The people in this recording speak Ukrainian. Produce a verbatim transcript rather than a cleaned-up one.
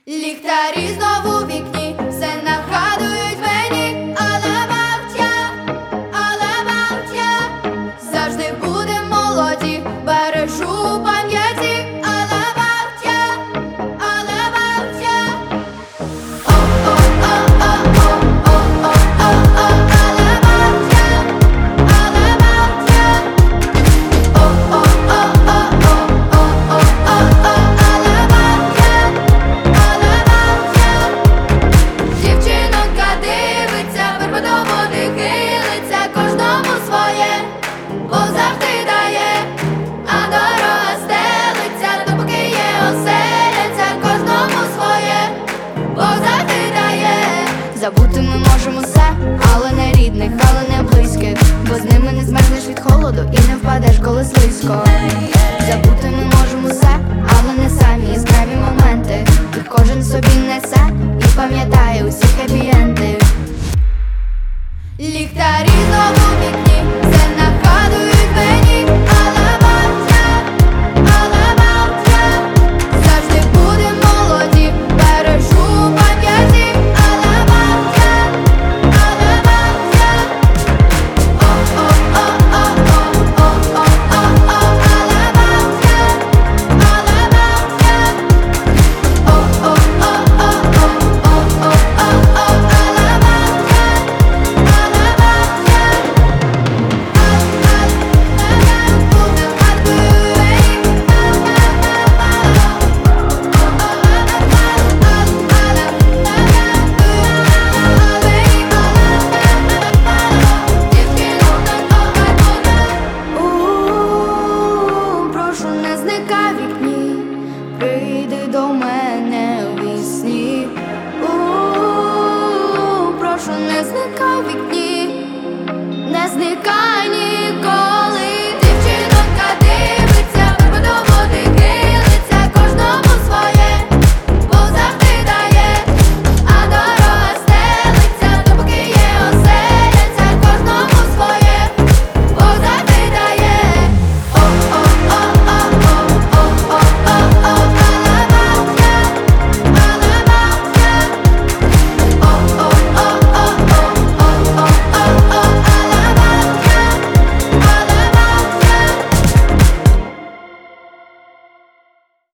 Ліхтарі знову у вікні, все нагадують мені, але мовча, але мовча. Завжди будем молоді, бережу у пам'яті, але мовча, але мовча. О-о-о-о-о-о-о-о, але мовча, але мовча. О-о-о-о-о-о-о-о, але мовча. Дівчинонька дивиться, верба до води хилиться, кожному своє Бог завжди дає, а дорога стелиться, допоки є оселяться, кожному своє Бог завжди дає. Забути ми можемо все, але не рідних, але не близьких, бо з ними не змерзнеш від холоду і не впадеш, коли слизько. Забути ми можемо все, але не самі яскраві моменти, і кожен собі